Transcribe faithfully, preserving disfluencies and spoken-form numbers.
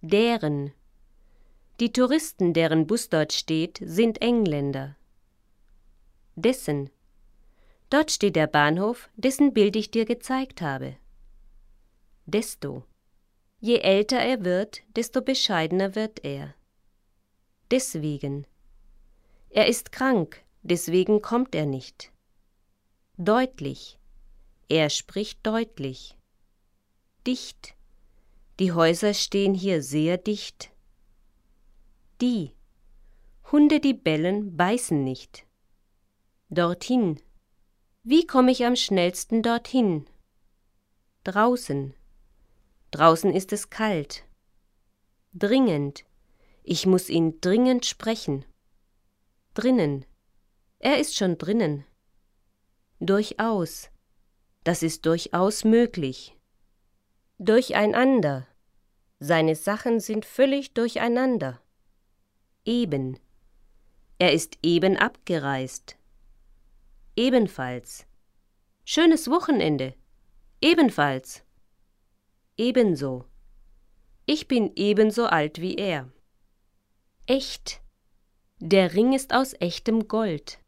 Deren. Die Touristen, deren Bus dort steht, sind Engländer. Dessen. Dort steht der Bahnhof, dessen Bild ich dir gezeigt habe. Desto. Je älter er wird, desto bescheidener wird er. Deswegen. Er ist krank, deswegen kommt er nicht. Deutlich. Er spricht deutlich. Dicht. Die Häuser stehen hier sehr dicht. Die. Hunde, die bellen, beißen nicht. Dorthin. Wie komme ich am schnellsten dorthin? Draußen. Draußen ist es kalt. Dringend. Ich muss ihn dringend sprechen. Drinnen. Er ist schon drinnen. Durchaus. Das ist durchaus möglich. Durcheinander. Seine Sachen sind völlig durcheinander. Eben. Er ist eben abgereist. Ebenfalls. Schönes Wochenende. Ebenfalls. Ebenso. Ich bin ebenso alt wie er. Echt. Der Ring ist aus echtem Gold.